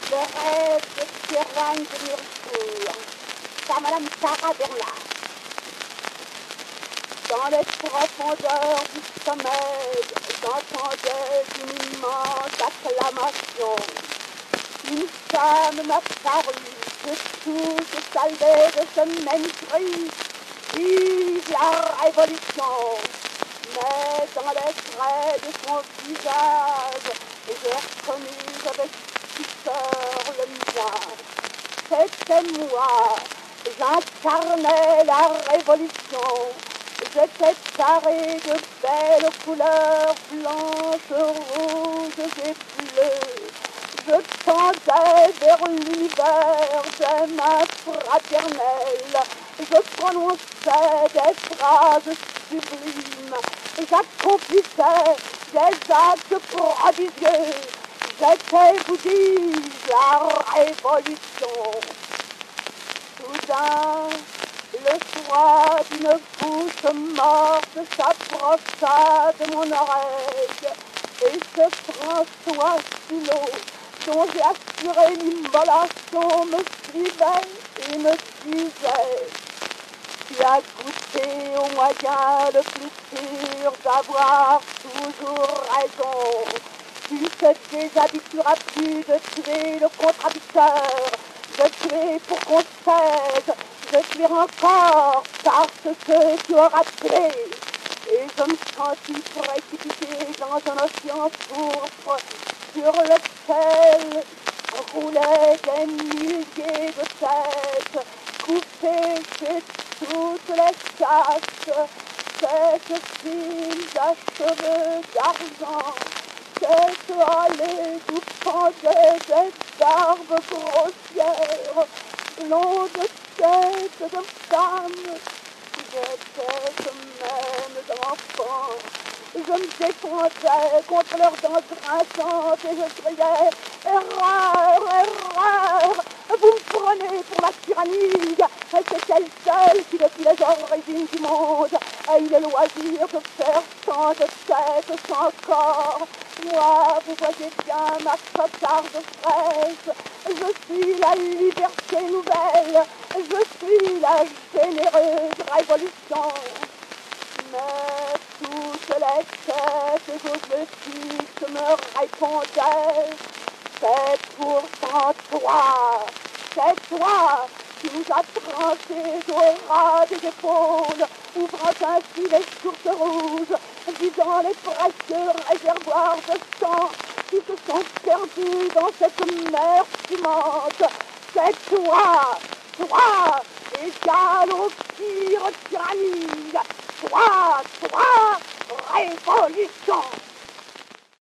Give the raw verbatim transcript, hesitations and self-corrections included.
Le rêve de Théroigne de Méricourt, par Madame Sarah Bernard. Dans les profondeurs du sommeil, j'entendais une immense acclamation. Une femme m'a paru, que toutes salvaient de ce même cri, vive la révolution. Mais dans les traits de son visage, j'ai reconnu avec stupeur le mien. C'était moi, j'incarnais la révolution. J'étais paré de belles couleurs blanches, rouges et bleues. Je tendais vers l'univers des mains fraternelles. Je prononçais des phrases sublimes. J'accomplissais des actes prodigieux. J'étais, vous dis-je, la révolution. Soudain, le froid d'une bouche morte s'approcha de mon oreille, et ce François Hulot, dont j'ai assuré l'immolation, me suivait et me disait: tu as goûté au moyen le plus sûr d'avoir toujours raison. Tu te déshabitueras plus de tuer le contradicteur, de tuer pour qu'on cède, de tuer encore parce que tu auras tué. Et je me sentis précipité dans un océan pourpre sur lequel roulaient des milliers de têtes, coupées chez toutes les casques, cette file à cheveux d'argent, cette allée d'où pendaient des barbes grossières, blondes têtes de femmes, des têtes même d'enfants. Je me défendais contre leurs dents grinçantes et je criais: erreur, erreur, vous me prenez pour la tyrannie. C'est elle seule qui, depuis les origines du monde, a eu le loisir de faire tant de têtes sans corps. Moi, vous voyez bien ma cocarde fraîche, je suis la liberté nouvelle, je suis la généreuse révolution. Mais toutes les têtes exotiques me répondaient: c'est pourtant toi, c'est toi qui nous as tranchés au ras des épaules, ouvrant ainsi les sources rouges, vidant les précieux réservoirs de sang qui se sont perdus dans cette mer fumante. C'est toi, toi, égal au pire tyrannie, toi, toi, révolution.